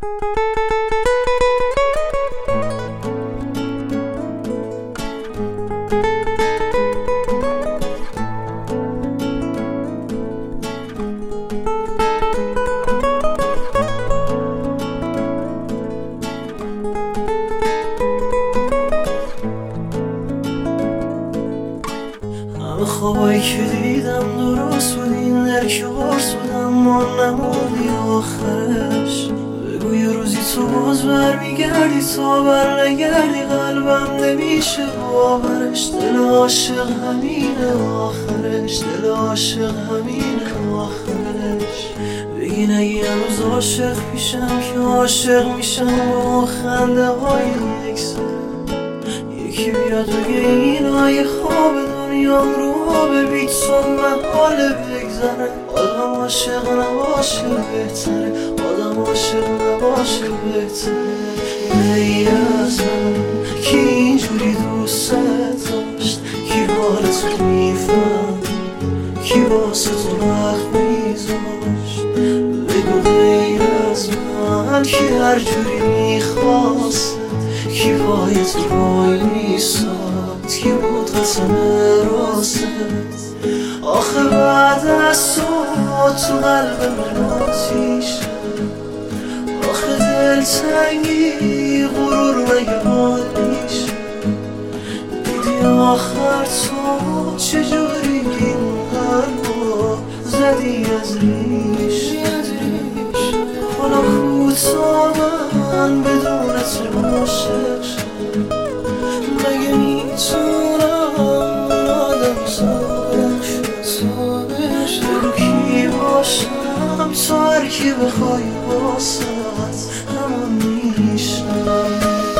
همه خوابایی که دیدم درست بود، این درک قرص بود، اما نموندی آخرش. بگو یه روزی تو باز برمیگردی، تا بر نگردی قلبم نمیشه باورش. دل عاشق همینه آخرش، دل عاشق همینه آخرش. بگی نگی هنوز عاشق پیشم که عاشق میشم با خنده های یک سر. یکی بیاد بگه اینای خواب دنیام رو بی تو محاله بگذره. آدم عاشق نباشه بهتره، آدم عاشق نباشه بهتره. ای از من کی اینجوری دوست داشت، کی حالتو میفهم، کی واسه تو وقت میذاشت. بگو غیر از من کی هر جوری میخواست، کی پای تو وای میساد، کی بود قسم راست. آخه بعد از تو قلب من آتیشه، آخه دلتنگی غرور مگه حال میشه. دیدی آخر تو چجوری این قلبو زدی از ریش. حالا کوتا من بدون تو عاشق شدم، مگه میتونم اون آدم سابق شد. بگو کی باشم تو هرکی بخوای واسط همون میشم.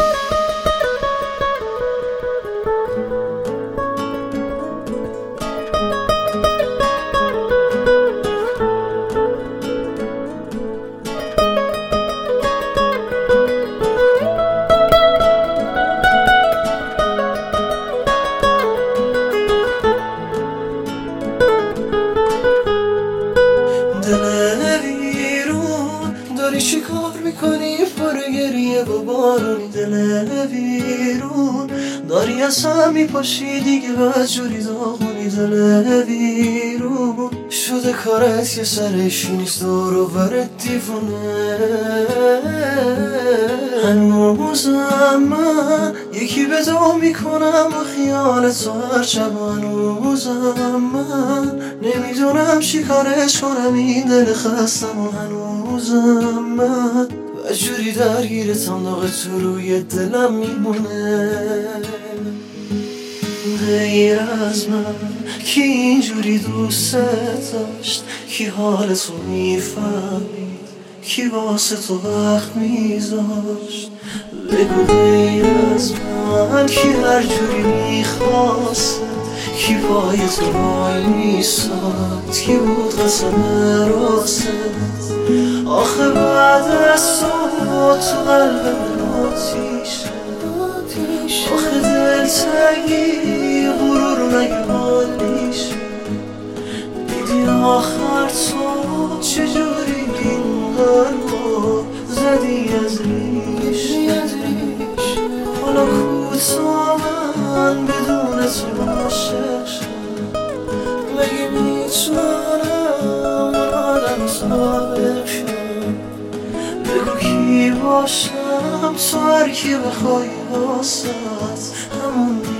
دل ویرون داری چی کار میکنی پر گریه و بارونی. دل ویرون داری از هم میپاشی دیگه بدجوری داغونی. دل ویرون شده کارت یه سرشی نیست دور و برت دیوونه. هنوزم من یکی به دو میکنم با خیال تو هر شب. هنوزم من نمیدونم چی کارش کنم این دل خستم. و هنوزم من بدجوری درگیرتم، داغ تو روی دلم میمونه. غیر از من کی اینجوری دوست داشت، کی حال تو میفهمید، کی واسه تو وقت میذاشت. بگو غیر از من کی هر جوری میخواست، کی پای تو وای میساد، کی بود قسم راست. آخه بعد از تو قلب من آتیشه، آخه دلتنگی غرور مگه حال میشه. دیدی آخر تو چجوری این قلبو زدی از ریش. حالا کوتا من بدون تو عاشق شدم، مگه میتونم اون آدم سابق شدم. بگو کی باشم تو هرکی بخوای واسط همون